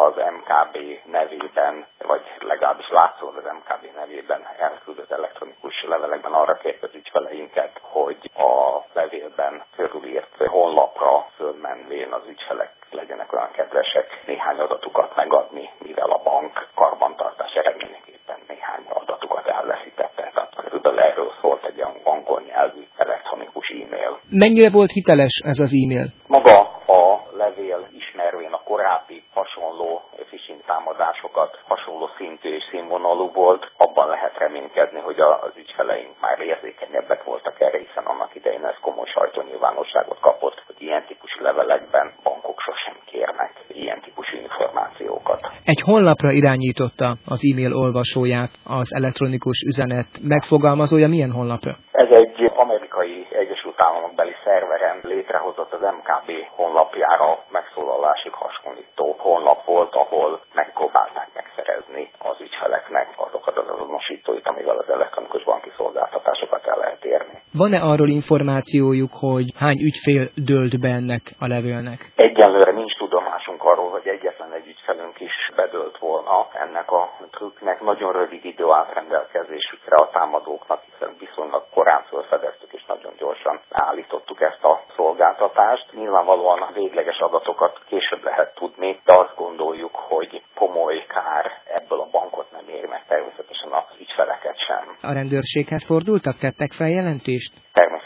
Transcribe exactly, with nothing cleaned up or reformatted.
az em ká bé nevében, vagy legalábbis látszólag az em ká bé nevében elküldött elektronikus levelekben arra kért az ügyfeleinket, hogy a levélben körülírt honlapra fölmenvén az ügyfelek legyenek olyan kedvesek néhány adatukat megadni, mivel a bank karbantartás eredményeképpen néhány adatukat elveszítette. Tehát körülbelül erről szólt egy olyan angol nyelvű elektronikus e-mail. Mennyire volt hiteles ez az e-mail? Maga a levél ismervén a korábbi hasonló phishing támadásokat hasonló szintű és színvonalú volt, abban lehet reménykedni, hogy az ügyfeleink már érzékenyebbek voltak erre, hiszen annak idején ez komoly sajtónyilvánosságot kapott, hogy ilyen típusú levelekben bankok sosem kérnek ilyen típusú információkat. Egy honlapra irányította az e-mail olvasóját az elektronikus üzenet megfogalmazója. Milyen honlapra? Ez egy amerikai Egyesült Államokbeli szerveren létrehozott az em ká bé honlapjára megszólalásig hasonlító honlap volt, ahol megpróbálták megszerezni az ügyfeleknek azokat az azonosítóit, amivel az elektronikus banki szolgáltatásokat el lehet érni. Van-e arról információjuk, hogy hány ügyfél dőlt be ennek a levélnek? Egyelőre nincs tudomásunk arról, hogy egyetlen egy ügyfelünk is bedőlt volna ennek a trükknek. Nagyon rövid idő állt rendelkezésükre a támadóknak, hiszen viszonylag korán felfedeztük és nagyon gyorsan állítottuk ezt a szolgáltatást. Nyilvánvalóan a végleges adatokat később lehet tudni, de azt gondoljuk, hogy komoly kár ebből a bankot nem éri meg, természetesen az ügyfeleket sem. A rendőrséghez fordultak, tettek feljelentést? Természetesen